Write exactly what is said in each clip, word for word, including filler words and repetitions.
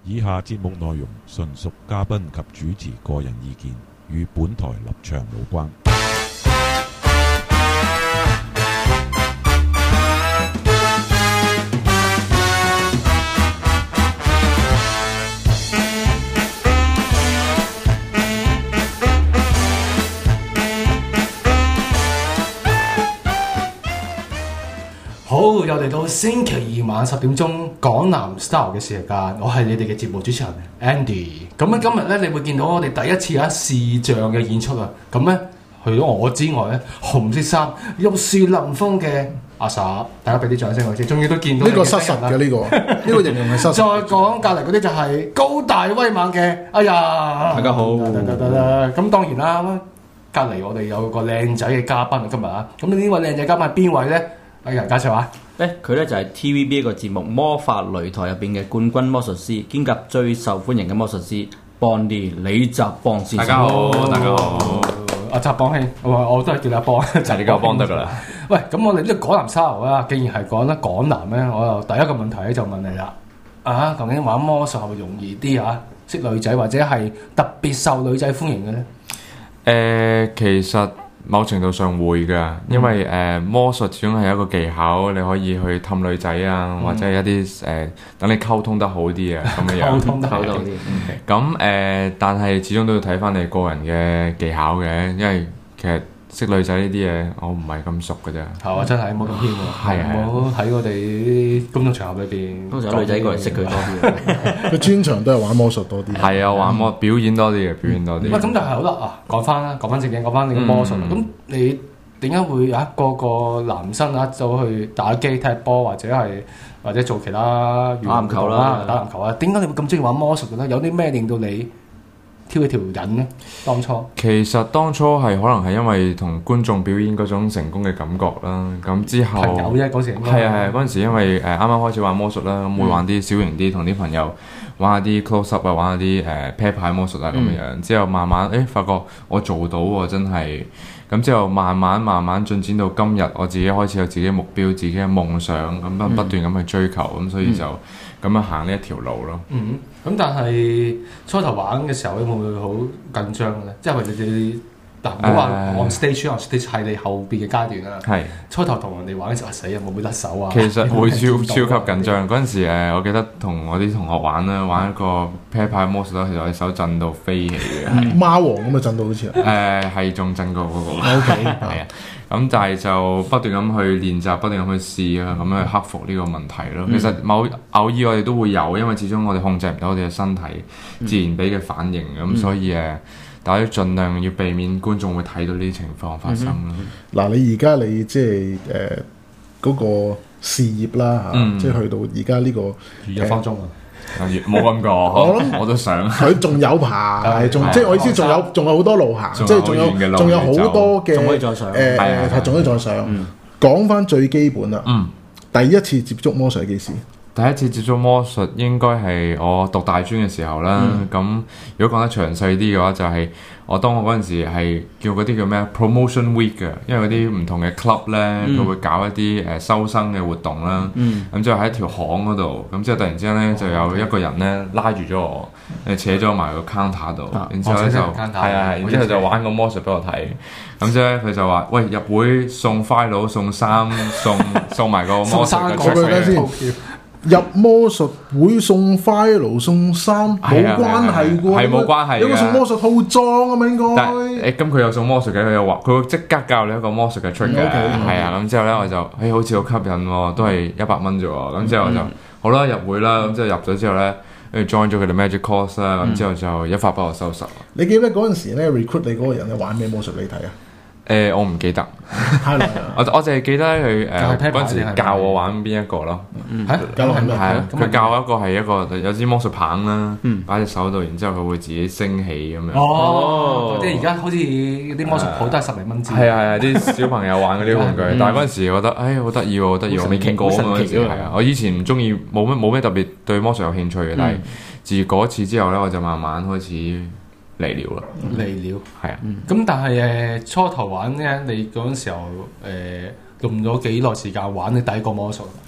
以下節目內容純屬嘉賓及主持個人意見，與本台立場無關。 好，又嚟到星期二晚十點鐘港男 style 嘅時間，我係你哋嘅節目主持人 Andy。咁咧今日咧，你會見到我哋第一次有視像嘅演出啊！咁咧，除咗我之外咧，紅色衫、玉樹臨風嘅阿 Sa，大家俾啲掌聲我先。終於都見到呢個失實嘅呢個，呢個形容係失實。 再講隔離嗰啲就係高大威猛嘅，哎呀！ 大家好。 咁當然啦，隔離我哋有個靚仔嘅嘉賓今日啊。咁呢位靚仔嘉賓係邊位咧？有人介紹下。 咧佢咧就係 T V B 一個節目《魔法擂台》入邊嘅冠軍魔術師，兼夾最受歡迎嘅魔術師 Bonnie 李澤邦先生。 大家好，大家好。 阿澤邦兄，我我都係叫你阿邦， 就係你叫阿邦得噶啦。 喂，咁我哋呢個港男style啊，既然係講得港男咧，我又第一個問題咧就問你啦。啊，究竟玩魔術係咪容易啲啊？識女仔或者係特別受女仔歡迎嘅咧？ 誒、呃，其實某程度上會㗎，因為誒、呃、魔術始終係一個技巧，你可以去氹女仔啊，嗯、或者係一啲誒等你溝通得好啲啊咁嘅樣。 溝通得好啲。 咁誒、呃，但係始終都要睇返你個人嘅技巧嘅，因為其實識女仔呢啲嘢，我唔係咁熟㗎啫。 係啊，真係冇咁謙喎。 係啊， 冇喺我哋啲公眾場合裏邊。 通常女仔過嚟識佢多啲。 佢專長都係玩魔術多啲。 係啊，玩魔表演多啲嘅，表演多啲。 唔係咁，但係好啦啊，講翻啦，講翻正經，講翻你嘅魔術啦。咁、嗯、你點解會有一個個男生啊走去打機、踢波，或者係或者做其他打籃球啦、 打籃球啊？點解你會咁中意玩魔術嘅咧？有啲咩令到你挑起條癮咧？當初其實當初係可能係因為同觀眾表演嗰種成功嘅感覺啦，咁之後朋友啫嗰時， 係啊係啊嗰陣時，因為誒啱啱開始玩魔術啦，咁、嗯、會玩啲小型啲，同啲朋友玩下啲 close up 啊，玩下啲誒啤牌魔術啊咁樣，嗯、之後慢慢誒、欸、發覺我做到喎，真係，咁之後慢慢慢慢進展到今日，我自己開始有自己嘅目標、自己嘅夢想，咁不不斷咁去追求，咁、嗯、所以就咁樣行呢一條路咯。 嗯，咁但係初頭玩嘅時候，會唔會好緊張嘅咧？即係你哋嗱，唔好話 on stage，on stage 係你後邊嘅階段啦。係初頭同人哋玩嘅時候，死啊，會唔會甩手啊？ 其實會超超級緊張。嗰陣時誒，我記得同我啲同學玩啦，玩一個啤牌魔術啦，其實我手震到飛起嘅。 貓王咁啊，震到好似誒係仲震過嗰個。O K 係啊。咁但係就不斷咁去練習，不斷咁去試啊，咁樣去克服呢個問題咯。嗯、其實某偶爾我哋都會有，因為始終我哋控制唔到我哋嘅身體自然俾嘅反應，咁、嗯、所以誒，大家盡量要避免觀眾會睇到呢啲情況發生咯。嗱、 嗯，你而家你即係誒嗰個事業啦嚇，嗯、即係去到而家呢個一分鐘啊！ 冇咁講，我我都想佢仲有排，仲即係我意思，仲有仲有好多路行，即係仲有仲有好多嘅， 仲可以再上， 誒係仲可以再上。講翻最基本啦，第一次接觸魔術係幾時？ 第一次接觸魔術應該係我讀大專嘅時候啦。咁、嗯、如果講得詳細啲嘅話，就係、是、我當我嗰陣時係叫嗰啲叫咩 promotion week 嘅，因為嗰啲唔同嘅 club 咧，佢、嗯、會搞一啲誒收生嘅活動啦。咁之後喺一條巷嗰度，咁之後突然之間咧就有一個人咧拉住咗我，誒扯咗埋個 counter 度，啊、然之後咧就係啊，然之後就玩個魔術俾我睇。咁之後咧佢就話：喂，入會送 file 送衫送送埋個魔術嘅出嚟。 入魔術會送 file 送衫冇關係喎， 係冇關係嘅。 有個送魔術套裝啊嘛應該。 但係誒咁佢有送魔術嘅，佢又話佢會即刻教你一個魔術嘅 trick 嘅，係啊。咁之後咧我就誒好似好吸引喎，都係一百蚊啫喎。咁之後我就好啦，入會啦。咁之後入咗之後咧，跟住 join 咗佢哋 magic course 啦。咁之後就一發不可收拾。 你記得嗰陣時咧 recruit 你嗰個人咧玩咩魔術俾你睇啊？ 誒我唔記得，我我淨係記得佢誒嗰陣時教我玩邊一個咯。 嚇教係咩？ 係啊，佢教我一個係一個有支魔術棒啦，擺喺隻手度，然之後佢會自己升起咁樣。 哦，即係而家好似啲魔術鋪都係十零蚊支。係啊係啊，啲小朋友玩嗰啲玩具，但係嗰陣時覺得誒好得意喎，好得意，我未見過啊嘛。係啊，我以前唔中意，冇咩冇咩特別對魔術有興趣嘅，但係自嗰次之後咧，我就慢慢開始。嚟了啦， 嚟了， 係啊。 咁、嗯、但係誒初頭玩咧，你嗰陣時候誒、呃、用咗幾耐時間玩你第一個魔術？誒、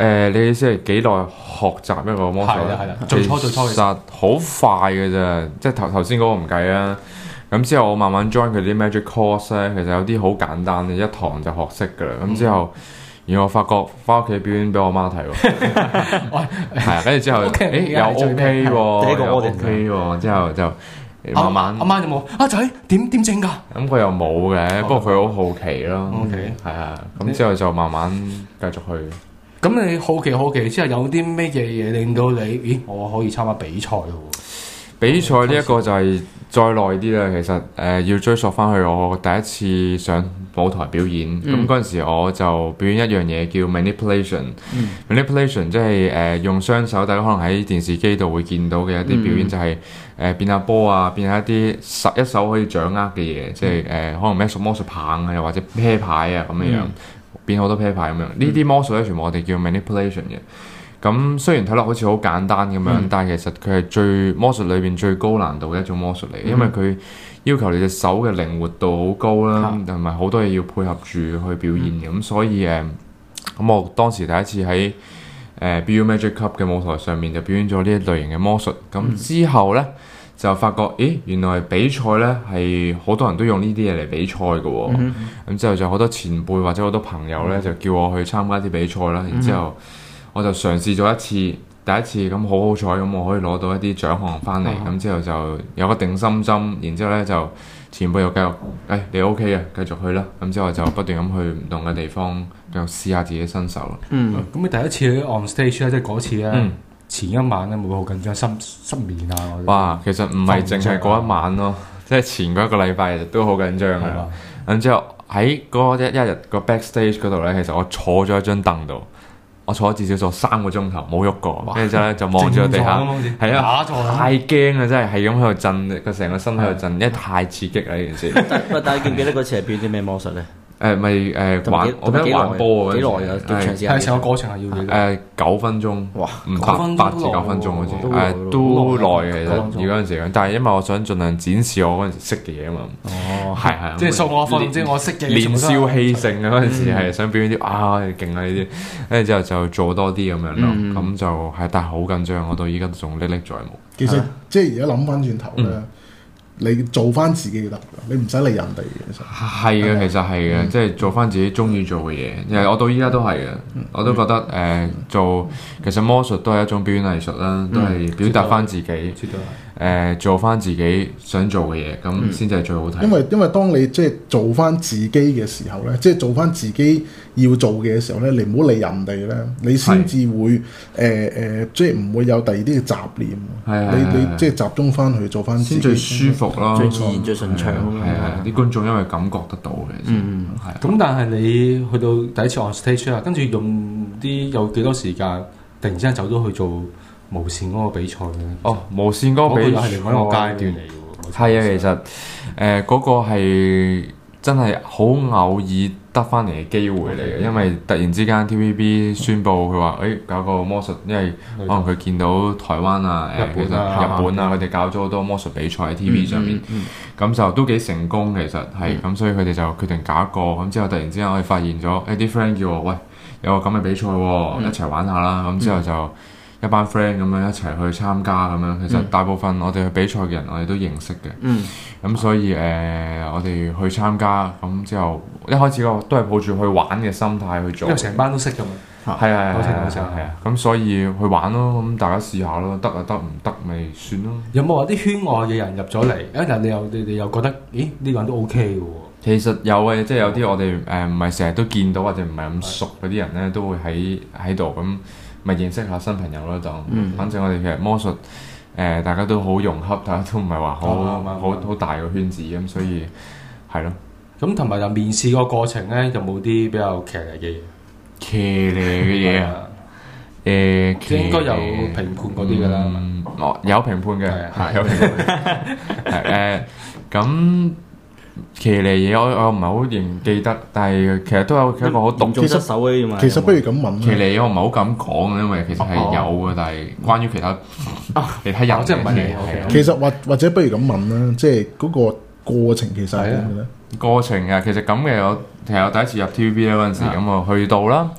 誒，你意思係幾耐學習一個魔術？ 係啦係啦，最初最初其實好快嘅啫，即係頭頭先嗰個唔計啊。咁之後我慢慢 join 佢啲 magic course 咧，其實有啲好簡單嘅，一堂就學識㗎啦。咁之後，然後我發覺翻屋企表演俾我媽睇喎，係啊，跟住之後，誒又 OK 喎， 第一個又 audience OK 喎，之後就慢慢阿媽有冇阿仔點點整㗎？ 咁佢又冇嘅，不過佢好好奇咯。 OK 係啊，咁之後就慢慢繼續去。 咁你好奇好奇之後有啲咩嘢嘢令到你？咦，我可以參加比賽喎？ 比賽呢一個就係再耐啲啦，其實誒、呃、要追溯翻去我第一次上舞台表演，咁嗰陣時我就表演一樣嘢叫 manipulation、嗯。manipulation 即係誒用雙手，大家可能喺電視機度會見到嘅一啲表演，嗯、就係、是、誒、呃、變下波啊，變下一啲實一手可以掌握嘅嘢，嗯、即係誒、呃、可能咩魔術棒啊，又或者啤牌啊咁樣樣，嗯、變好多啤牌咁樣。呢啲魔術咧，全部我哋叫 manipulation 嘅。咁雖然睇落好似好簡單咁樣，嗯、但係其實佢係最魔術裏邊最高難度嘅一種魔術嚟，嗯、因為佢要求你隻手嘅靈活度好高啦，同埋好多嘢要配合住去表演嘅。咁、嗯、所以誒，咁、嗯、我當時第一次喺誒、呃、B U Magic Club 嘅舞台上面就表演咗呢一類型嘅魔術。咁、嗯、之後咧就發覺，咦，原來比賽咧係好多人都用呢啲嘢嚟比賽嘅喎。咁、嗯嗯、之後就好多前輩或者好多朋友咧就叫我去參加啲比賽啦，然之後。我就嘗試咗一次，第一次咁好好彩咁，我可以攞到一啲獎項翻嚟，咁、嗯、之後就有個定心針，然之後咧就前輩又繼續，誒、哎、你 OK 啊，繼續去啦，咁之後就不斷咁去唔同嘅地方，繼續試下自己身手咯。嗯，咁、嗯、 你第一次去 on stage 咧，即係嗰次咧，嗯、前一晚咧會唔會好緊張，失失眠啊？ 哇，其實唔係淨係嗰一晚咯，即係前嗰一個禮拜都好緊張嘅。咁、嗯、之後喺嗰一一日個 backstage 嗰度咧，其實我坐咗一張凳度。我坐咗至少坐三個鐘頭冇喐過，跟住之後咧就望住個地下，係啊，太驚啦！真係係咁喺度震，個成個身喺度震，因為太刺激啦呢件事。 但係但係記唔記得嗰次係表演啲咩魔術咧？ 誒咪誒玩，我記得玩波幾耐啊？幾長時間？ 係成個過程係要幾？ 誒九分鐘，哇！唔八八至九分鐘好似，誒都耐嘅其實。而嗰陣時，但係因為我想盡量展示我嗰陣時識嘅嘢啊嘛。哦，係係。即係掃我分，即係我識嘅。年少氣盛啊！嗰陣時係想表演啲啊勁啊呢啲，跟住之後就做多啲咁樣咯。咁就係，但係好緊張，我到依家都仲歷歷在目。 其實即係而家諗翻轉頭咧。你做翻自己就得，你唔使理人哋嘅。其實係嘅，其實係嘅，即係做翻自己中意做嘅嘢。因為我到依家都係嘅，我都覺得誒做其實魔術都係一種表演藝術啦，都係表達翻自己，誒做翻自己想做嘅嘢，咁先至係最好睇。 因為因為當你即係做翻自己嘅時候咧，即係做翻自己要做嘅時候咧，你唔好理人哋咧，你先至會誒誒，即係唔會有第二啲嘅雜念。你你即係集中翻去做翻自己先最舒服。 最自然最順暢， 係係啲觀眾因為感覺得到嘅， 嗯係。咁但係你去到第一次 on stage 啊，跟住用啲有幾多時間，突然之間走咗去做無線嗰個比賽咧？ 哦，無線嗰個比賽係另外一個階段嚟嘅喎。 係啊，其實誒嗰、呃嗰個係真係好偶爾得翻嚟嘅機會嚟嘅，因為突然之間 T V B 宣布佢話誒搞個魔術，因為可能佢見到台灣啊、誒其實日本啊，佢哋搞咗好多魔術比賽喺 T V B 上面，咁、嗯嗯、就都幾成功其實係，咁、嗯、所以佢哋就決定搞一個，咁之後突然之間我哋發現咗誒啲 friend 叫我喂有個咁嘅比賽喎，嗯、一齊玩下啦，咁之後就。一班 friend 咁樣一齊去參加咁樣，其實大部分我哋去比賽嘅人我哋都認識嘅，咁、嗯嗯、所以誒、呃、我哋去參加咁之後，一開始我都係抱住去玩嘅心態去做， 因為成班都識㗎嘛， 係啊係啊係啊，咁所以去玩咯，咁大家試下咯，得啊得，唔得咪算咯。 有冇話啲圈外嘅人入咗嚟？一陣你又你哋又覺得，咦呢個人都 OK 嘅喎？ 其實有嘅，即係有啲我哋誒唔係成日都見到或者唔係咁熟嗰啲人咧，都會喺喺度咁。咪認識下新朋友咯，就，嗯、反正我哋其實魔術，誒、呃、大家都好融洽，大家都唔係話好好好大個圈子咁，所以係咯。咁同埋就面試個過程咧，有冇啲比較騎呢嘅嘢？ 騎呢嘅嘢啊？誒， 即係應該有評判嗰啲㗎啦。 哦，有評判嘅，係有評判。係誒，咁。騎呢嘢我我唔係好認記得，但係其實都有一個好獨其實手嘅嘛。 其實不如咁問， 騎呢嘢我唔係好敢講，因為其實係有嘅，但係關於其他其他人即係唔係你。 其實或或者不如咁問啦，即係嗰個過程其實係點嘅咧？ 過程啊，其實咁嘅我其實我第一次入 T V B 咧嗰陣時咁啊去到啦，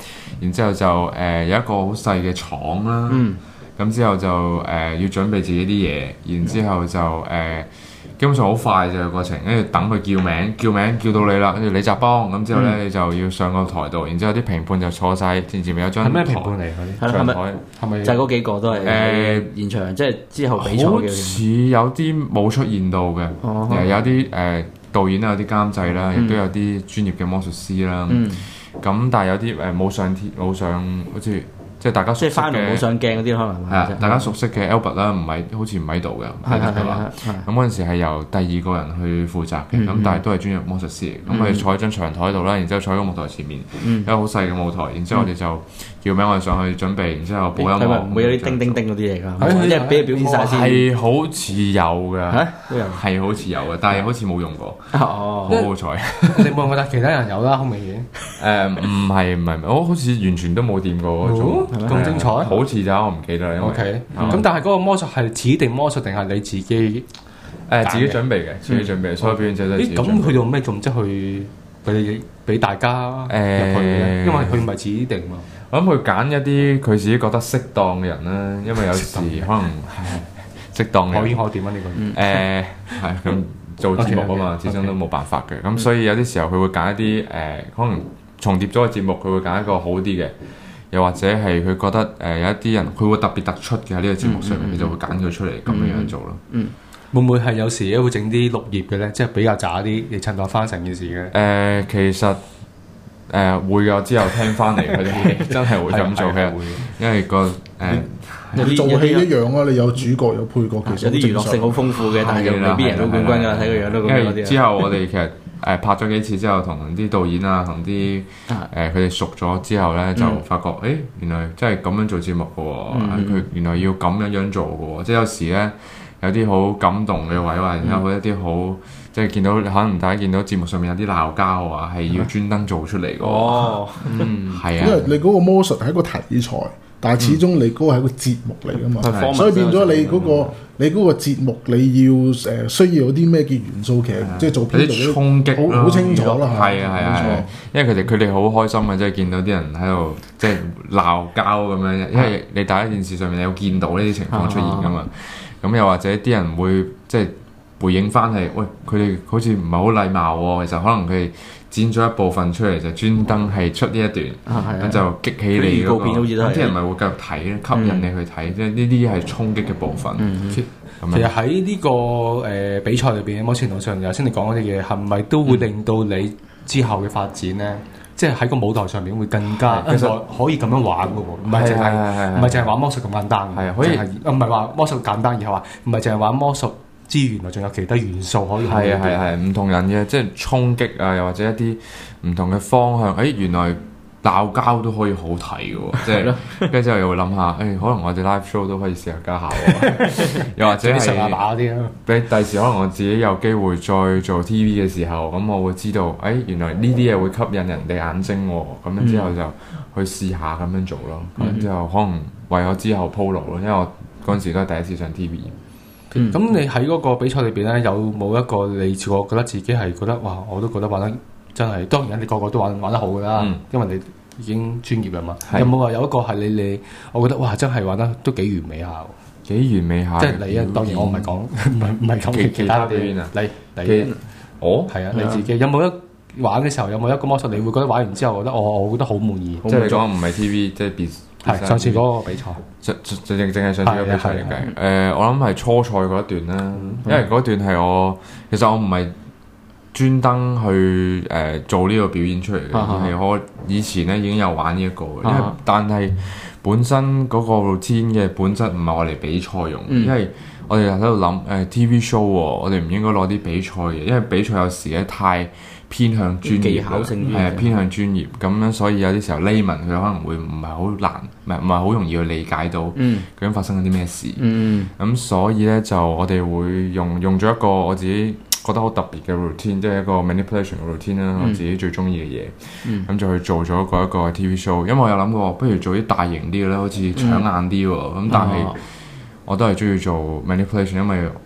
然之後就誒、呃、有一個好細嘅廠啦。 嗯咁之後就誒、呃、要準備自己啲嘢，然之後就誒、呃、基本上好快就個過程，跟住等佢叫名，叫名叫到你啦，跟住李澤邦，咁之後咧、嗯、你就要上個台度，然之後啲評判就坐晒，前前面有張係咩評判嚟嗰啲？ 係咪係咪就係嗰幾個都係誒現場，呃、即係之後比賽嘅？ 好似有啲冇出現到嘅， 哦、 有啲誒、呃、導演啦，有啲監製啦，亦、嗯、都有啲專業嘅魔術師啦。咁、嗯、但係有啲誒冇上天冇上，好似。即係大家熟悉嘅， 即係冇上鏡嗰啲可能係啊，大家熟悉嘅 Albert 啦，唔係好似唔喺度嘅，係得㗎啦。咁嗰陣時係由第二個人去負責嘅，咁但係都係專業魔術師。咁佢哋坐喺張長台度啦，然之後坐喺個舞台前面，一個好細嘅舞台，然之後我哋就叫名，我哋上去準備，然之後播音樂。 唔會有啲叮叮叮嗰啲嘢㗎？即係俾佢表演晒先。 係好似有㗎， 都有， 係好似有嘅，但係好似冇用過。 哦， 好好彩。 你冇覺得其他人有啦？好明顯。 誒唔係唔係，我好似完全都冇掂過嗰種。 咁精彩， 好似咋，我唔記得啦。因為 OK，咁但係嗰個魔術係指定魔術定係你自己？ 誒自己準備嘅，自己準備，所有表演者都係自己準備。 咁佢用咩仲即去俾俾大家入去咧？因為佢唔係指定嘛。 我諗佢揀一啲佢自己覺得適當嘅人啦，因為有時可能適當嘅。 可以可點啊？呢個誒係咁做節目啊嘛，始終都冇辦法嘅。咁所以有啲時候佢會揀一啲誒可能重疊咗嘅節目，佢會揀一個好啲嘅。又或者係佢覺得誒、呃、有一啲人佢會特別突出嘅喺呢個節目上面，佢、嗯嗯、就會揀佢出嚟咁樣樣做咯。 嗯，會唔會係有時咧會整啲綠葉嘅咧，即係比較渣啲，你襯托翻成件事嘅？誒、 呃，其實誒、呃、會嘅，之後聽翻嚟佢哋真係會咁做嘅，因為個誒、呃、 做戲一樣啊，你有主角有配角，其實有啲娛樂性好豐富嘅，但係就未必贏到冠軍㗎，睇個樣都咁樣嗰啲。 之後我哋其實。誒拍咗幾次之後，同啲導演啊，同啲誒佢哋熟咗之後咧，就發覺誒、嗯欸、原來真係咁樣做節目嘅喎，佢、嗯、原來要咁樣樣做嘅喎，即係有時咧有啲好感動嘅位，或者有一啲好即係見到可能大家見到節目上面有啲鬧交啊，係要專登做出嚟嘅喎。哦，嗯，係啊， 因為你嗰個魔術係一個題材。但係始終你嗰個係一個節目嚟㗎嘛，嗯、所以變咗你嗰、嗰個、嗯、你嗰個節目你要誒、呃、需要有啲咩嘅元素，其實即係做編導衝擊好好清楚啦， 係啊係啊，因為佢哋佢哋好開心嘅，即係見到啲人喺度即係鬧交咁樣，因為你第一件事上面你有見到呢啲情況出現㗎嘛，咁又或者啲人會即係回應翻係，喂佢哋好似唔係好禮貌喎，其實可能佢哋。剪咗一部分出嚟就專登係出呢一段，咁、嗯、就激起你嗰、那個，啲人咪會繼續睇咧，吸引你去睇，即係呢啲係衝擊嘅部分。嗯、 其實喺呢、這個誒、呃、比賽裏邊，某程度上頭先你講嗰啲嘢，係咪都會令到你之後嘅發展咧？嗯、即係喺個舞台上面會更加，其實可以咁樣玩嘅喎，唔係淨係唔係淨係玩魔術咁簡單。係可以，唔係話魔術簡單，而係話唔係淨係玩魔術。資源啊，仲有其他元素可以係啊係係唔同人嘅，即係衝擊啊，又或者一啲唔同嘅方向。誒、哎，原來鬧交都可以好睇嘅喎，即係跟住之後又會諗下，誒、哎，可能我哋 live show 都可以試下加下喎，又或者係十下把啲咯。 俾第時可能我自己有機會再做 T V 嘅時候，咁我會知道，誒、哎，原來呢啲嘢會吸引人哋眼睛喎，咁樣之後就去試下咁樣做咯。咁、嗯、之後可能為我之後鋪路咯，因為我嗰陣時都係第一次上 T V。 咁、嗯、你喺嗰個比賽裏邊咧，有冇一個你自我覺得自己係覺得哇，我都覺得玩得真係，當然你個個都玩玩得好噶啦，嗯、因為你已經專業啦嘛。是有冇話有一個係你你，我覺得哇，真係玩得都幾完美下， 幾完美下。 即係你啊，當然我唔係講唔係唔係講其其他表演啊。你你我係啊，你自己有冇一玩嘅時候有冇一個魔術，你會覺得玩完之後覺得我我覺得好滿意。 即係講唔係 T V，即係別。 係上次嗰個比賽， 正正正正係上次嗰個比賽嚟計。誒、呃，我諗係初賽嗰一段啦，嗯、因為嗰段係我其實我唔係專登去誒、呃、做呢個表演出嚟嘅，係、嗯、我以前咧已經有玩呢、這、一個，因為、嗯、但係本身嗰個 routine 嘅本質唔係我嚟比賽用，嗯、因為我哋喺度諗誒 T V show，我哋唔應該攞啲比賽嘅，因為比賽有時咧太偏向專業，技巧性係啊，偏向專業咁樣，所以有啲時候 layman 佢可能會唔係好難，唔係唔係好容易去理解到究竟發生緊啲咩事。咁、嗯嗯、所以咧就我哋會用用咗一個我自己覺得好特別嘅 routine，即係一個 manipulation 嘅 routine 啦，我自己最中意嘅嘢。咁、嗯、就去做咗一個一個 T V show，因為我有諗過，不如做啲大型啲嘅咧，好似搶眼啲喎。咁、嗯、但係我都係中意做 manipulation，因為我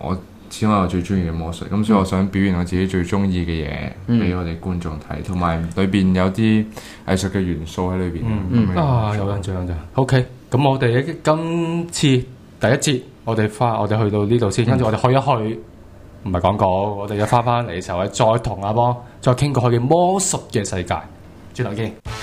始終係我最中意嘅魔術，咁、嗯、所以我想表現我自己最中意嘅嘢俾我哋觀眾睇，同埋裏邊有啲藝術嘅元素喺裏邊。 嗯嗯、啊，有印象咋 ？OK，咁我哋今次第一節我哋翻，我哋去到呢度先，跟住、嗯、我哋去一去，唔係廣告，我哋一翻翻嚟嘅時候咧，再同阿邦再傾過去嘅魔術嘅世界，轉頭見。